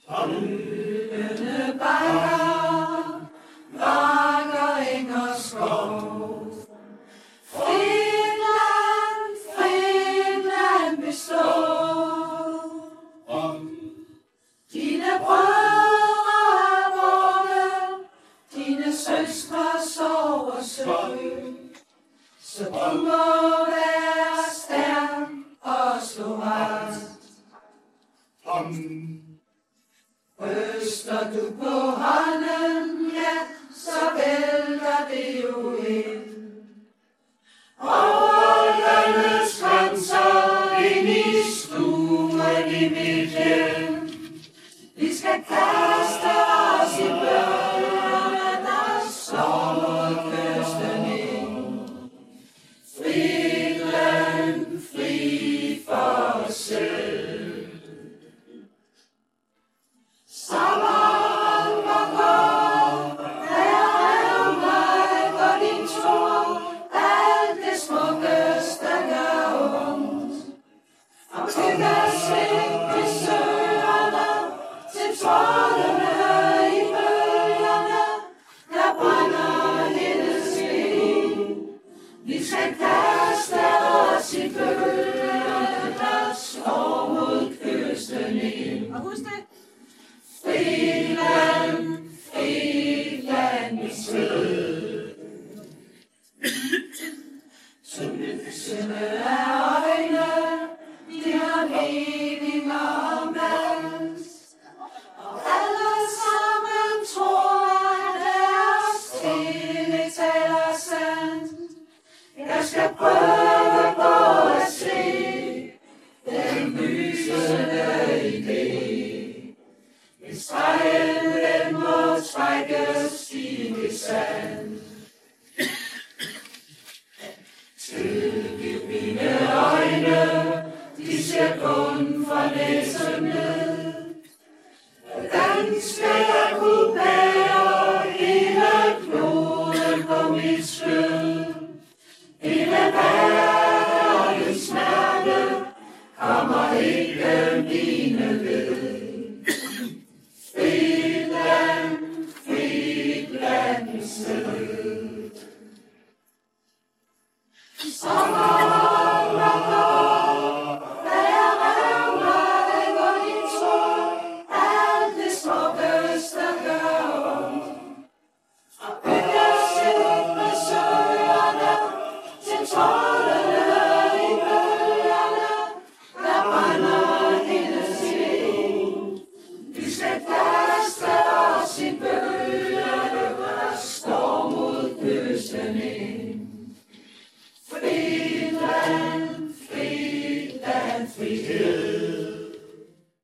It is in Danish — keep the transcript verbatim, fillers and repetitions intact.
Gyldne bakker, marker, eng og skov. Finland, Finland består. Dine brødre er borte, dine søstre sover søvn. Så du må være stærk og stå ret. Ryster du på hånden, ja, så vælter det jo ind. Over landets grænser, ind i stuen i mit hjem. Vi skal kaste os i bølgerne, der slår mod kysten ind. Friland, fri for os selv. Sommeren var gået, da jeg rev mig på din tår. Alt det smukkeste gør ondt. Og vi kan se til søerne, til trådene i bølgerne, der brænder hendes ben. Vi skal kaste os i bølgerne, der slår mod kysten ind. Og husk det. Friland, Friland i sved. Som lysende er øjne, de har meninger om alt. Og alle sammen tror, at deres tv taler sandt. Jeg skal prøve på at se den lysende idé. Israel, den må trækkes i det sand. Tilgiv mine øjne, de ser kun for næsen ned. Hvordan skal jeg kunne bære hele kloden på mit skød? Hele verdens smerte kommer ikke mine ved. Friland, Friland i sved. Sommeren var gået, da jeg rev mig på din tår. Alt det smukkeste gør ondt. Og vi kan se med søerne, til trådene i bølgerne, der brænder hendes ben. Vi skal kaste os i bølgerne, der står mod kysten ind.